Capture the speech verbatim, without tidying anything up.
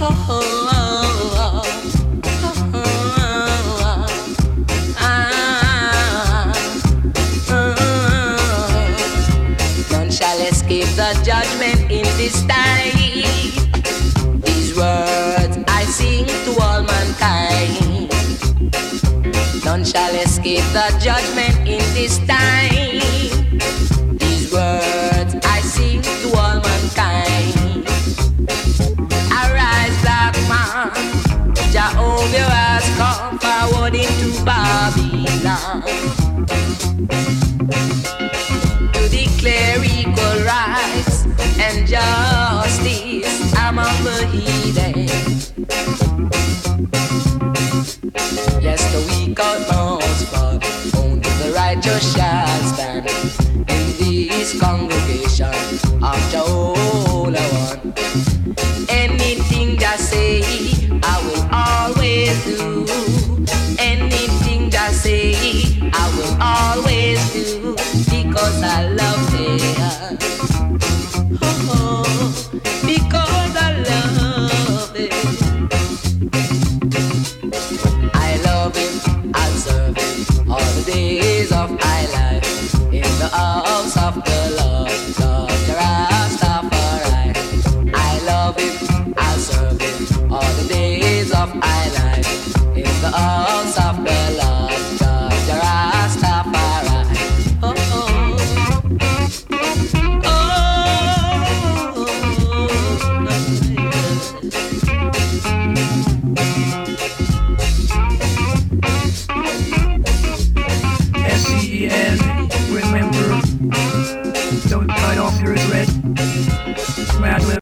None shall escape the judgment in this time. These words I sing to all mankind. None shall escape the judgment in this time. These words I sing to all mankind. Arise, black man, Jehovah has come forward into Babylon to declare equal rights and justice among the heathen. Yes, the weak must fall, only the righteous shall stand in this congregation of Jehovah one. Anything that say